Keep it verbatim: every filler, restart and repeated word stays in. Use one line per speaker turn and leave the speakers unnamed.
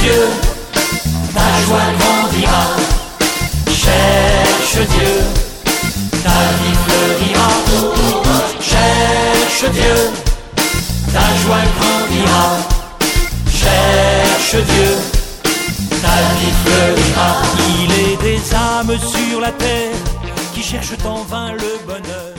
Dieu, ta joie grandira. Cherche Dieu, ta vie fleurira. Cherche Dieu, ta joie grandira. Cherche Dieu, ta vie fleurira.
Il est des âmes sur la terre qui cherchent en vain le bonheur.